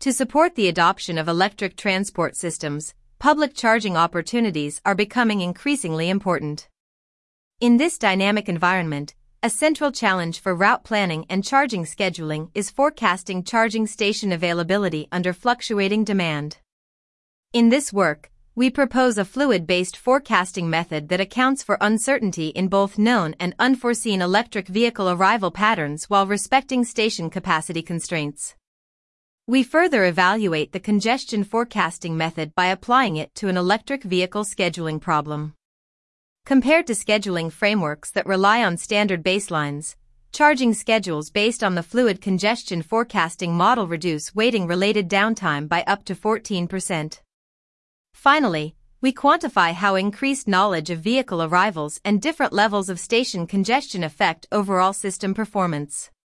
To support the adoption of electric transport systems, public charging opportunities are becoming increasingly important. In this dynamic environment, a central challenge for route planning and charging scheduling is forecasting charging station availability under fluctuating demand. In this work, we propose a fluid-based forecasting method that accounts for uncertainty in both known and unforeseen electric vehicle arrival patterns while respecting station capacity constraints. We further evaluate the congestion forecasting method by applying it to an electric vehicle scheduling problem. Compared to scheduling frameworks that rely on standard baselines, charging schedules based on the fluid congestion forecasting model reduce waiting-related downtime by up to 14%. Finally, we quantify how increased knowledge of vehicle arrivals and different levels of station congestion affect overall system performance.